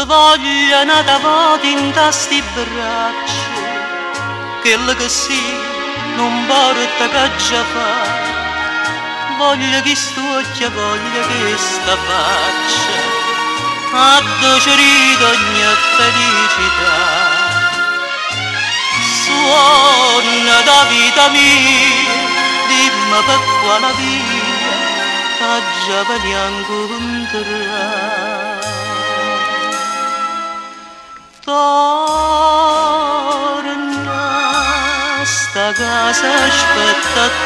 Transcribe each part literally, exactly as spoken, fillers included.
voglia nata voti in tasti braccia, quello che si non porta che già fa, voglia che stuocchia, voglia che sta faccia, addolcirita ogni felicità. Suona da vita mia, dimmi per quale via, che già veniamo incontrare. Torna, sta casa aspetta te,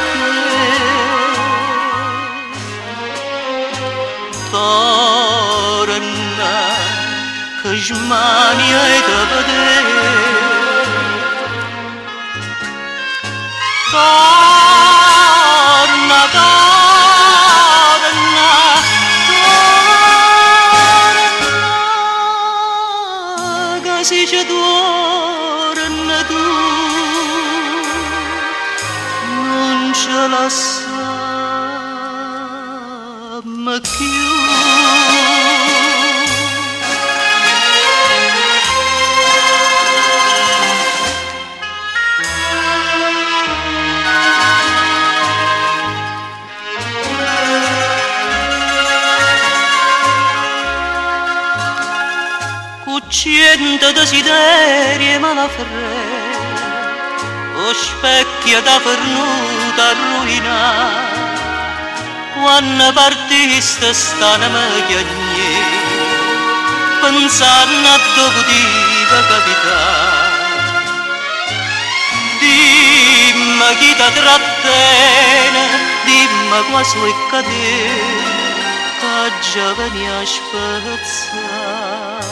torna, che smania e da vedere, torna, torna, torna, che si ci torna tu, non ce la sappiamo più. Cento desideri e malafre, o specchio da pernuta arruinata, quando partiste stanno me chiagni, pensando a dove poteva capitare. Dimmi chi ti trattiene, dimmi qua su e cadere, che già veni a spezzare.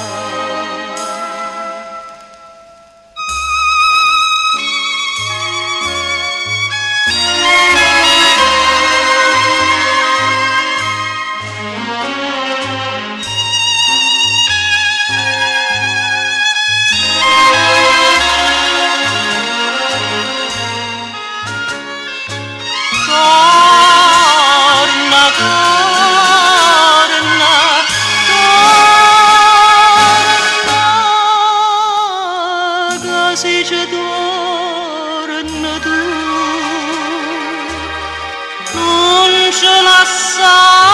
Si ci torna tu, non ce la sa.